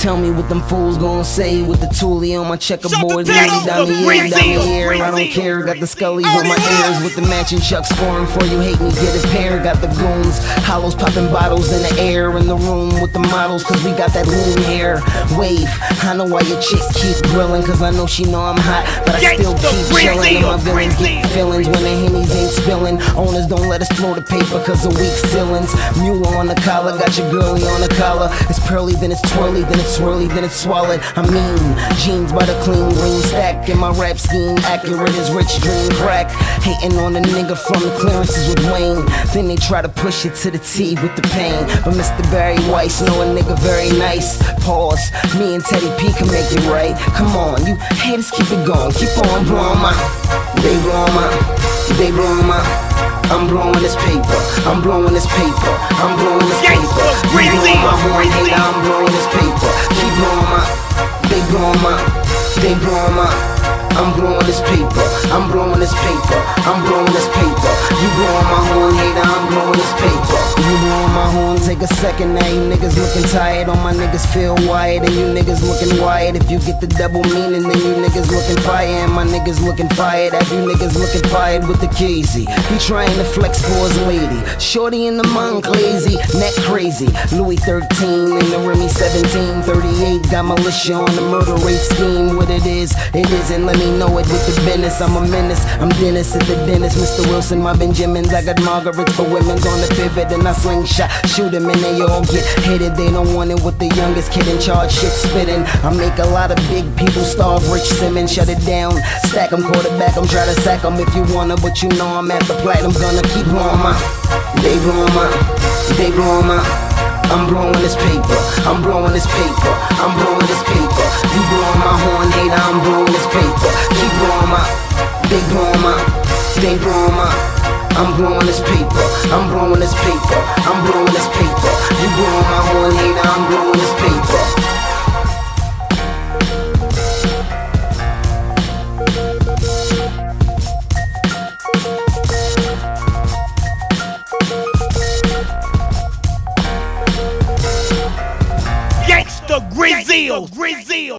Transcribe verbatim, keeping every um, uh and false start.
Tell me what them fools gon' say with the toolie on my checkerboard. Shut Lean the down the fuck ear, up, down the Brazil, ear. I don't Brazil. care. Got the scullies on my ears with the matching chucks scoring for you. Hate me, get a pair. Got the goons, hollows popping bottles in the air in the room with the models, cause we got that lean hair. Wave, I know why your chick keep grilling, cause I know she know I'm hot, but I still Gangsta keep Brazil, chillin'. And my villains get Brazil, feelings when the hennies ain't spilling. Owners don't let us throw the paper cause of weak ceilings. Mule on the collar, got your girlie on the collar. It's pearly, then it's twirly, then it's swirly, then it's swallowed. I mean, jeans by the clean green stack. In my rap scheme, accurate as rich dream crack. Hating on the nigga from the clearances with Wayne. Then they try to push it to the T with the pain. But Mister Barry Weiss know a nigga very nice. Pause, me and Teddy P can make it right. Come on, you haters, keep it going. Keep on blowing my, they blowing my, they blowing my. I'm blowing this paper, I'm blowing this paper, I'm blowing this paper. You blowing my horn, hater, I'm blowing this paper. Keep blowing my, they blowing my, they blowing my. I'm blowing this paper, I'm blowing this paper, I'm blowing this paper. You blowing my horn, hater, I'm blowing this paper. You blowing my horn, take a second. Now you niggas looking tired, all my niggas feel wired, and you niggas looking wired. If you get the double meaning, then you niggas looking fire, and my niggas looking fired. Have you niggas looking fired with the K Z? He trying to flex for his lady. Shorty in the Monclazy, neck crazy. Louis thirteen and the Remy seventeen thirty-eight. Got militia on the murder rate scheme. What it is, it isn't. Let me know it with the business. I'm a menace, I'm Dennis at the dentist. Mister Wilson, my Benjamins. I got Margarets for women's on the pivot, and I slingshot, shoot them, and they all get hated. They don't want it with the youngest kid in charge, shit spitting. I make a lot of big people starve. Rich Simmons, shut it down, stack them, quarterback them, try to sack them if you wanna, but you know I'm at the platinum. Gonna keep blowing my, they blowing my, they blowing my. I'm blowing this paper, I'm blowing this paper, I'm blowing this paper. You blowing my horn, hater, I'm blowing this paper. Keep blowing my, they blowing my, they blowing my. I'm blowing this paper, I'm blowing this paper, I'm blowing this paper. You blowing my horn, hater, I'm blowing this paper. Gangsta Brazil, Brazil.